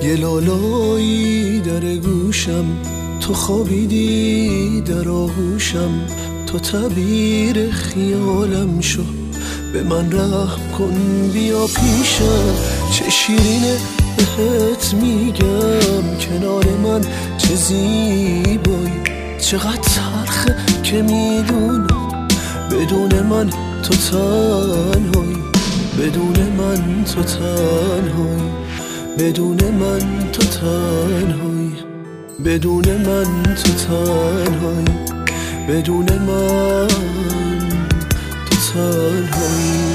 یه لالایی در گوشم، تو خوابیدی در آغوشم، تو تعبیر خیالم شو، به من رحم کن بیا پیشم. چه شیرینه بهت میگم کنار من، چه زیبایی، چقدر تلخه که میدونم بدون من تو تنهایی، بدون من تو تنهایی، بدون من تو تنهایی، بدون من تو تنهایی، بدون من تو تنهایی.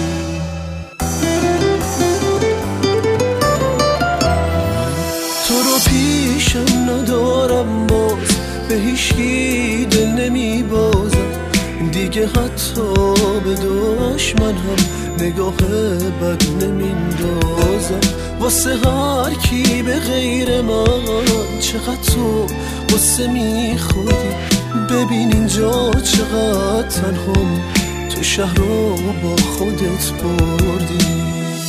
تو رو پیشم ندارم باز، به هیچکی دل نمی بازم دیگه، حتی به دشمن هم نگاه بد نمیندازم. واسه هر کی به غیر من چقدر تو قصه میخوری، ببین اینجا چقدر تنهام، تو شهر رو با خودت بردی.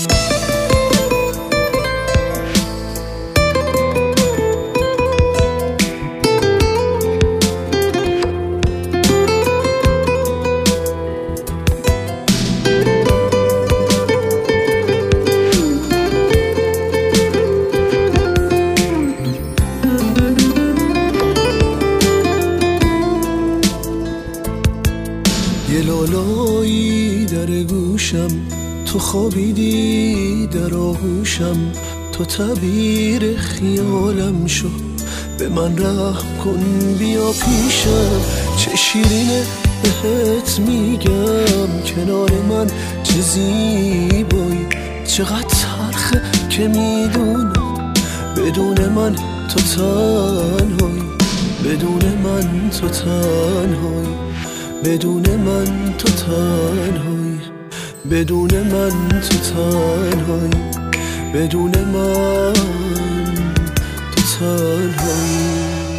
یه لالایی در گوشم، تو خوابیدی در آغوشم، تو تعبیر خیالم شو، به من رحم کن بیا پیشم. چه شیرینه بهت میگم کنار من، چه زیبایی، چقدر تلخه که میدونم بدون من تو تنهایی، بدون من تو تنهایی، بدون من تو تنهایی، بدون من تو تنهایی، بدون من تو تنهایی.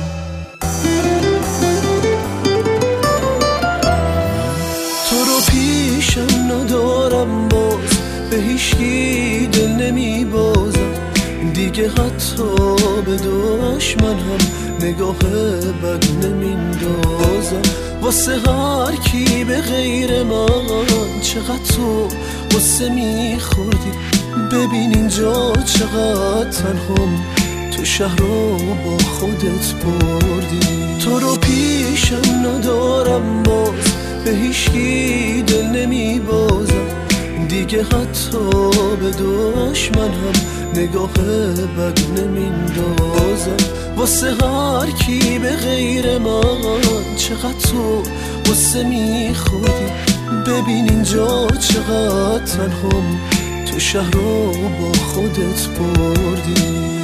تو رو پیشم ندارم باز، به هیچکی دل نمی بازم دیگه، حتی به دشمن هم نگاه بد نمیندازم. واسه هر کی به غیر من چقدر تو قصه میخوردی، ببین اینجا چقدر تنهام، تو شهر رو با خودت بردی. تو رو پیشم ندارم باز، به هیچکی دل نمی بازم دیگه، حتی به دشمن هم نگاه بد نمیندازم. واسه هر کی به غیر من چقدر تو قصه میخوردی، ببین اینجا چقدر تنهام، تو شهر رو با خودت بردی.